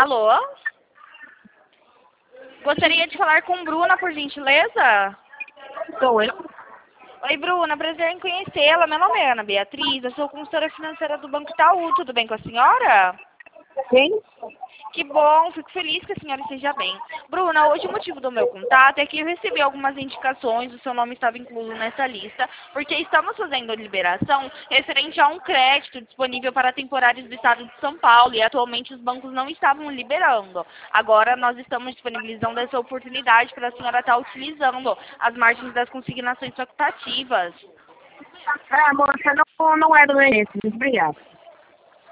Alô? Gostaria de falar com Bruna, por gentileza? Sou eu? Oi, Bruna, prazer em conhecê-la. Meu nome é Ana Beatriz, eu sou consultora financeira do Banco Itaú. Tudo bem com a senhora? Quem? Que bom, fico feliz que a senhora esteja bem. Bruna, hoje o motivo do meu contato é que eu recebi algumas indicações, o seu nome estava incluso nessa lista, porque estamos fazendo liberação referente a um crédito disponível para temporários do estado de São Paulo e atualmente os bancos não estavam liberando. Agora nós estamos disponibilizando essa oportunidade para a senhora estar utilizando as margens das consignações facultativas. Moça, não é do meu interesse, muito obrigada.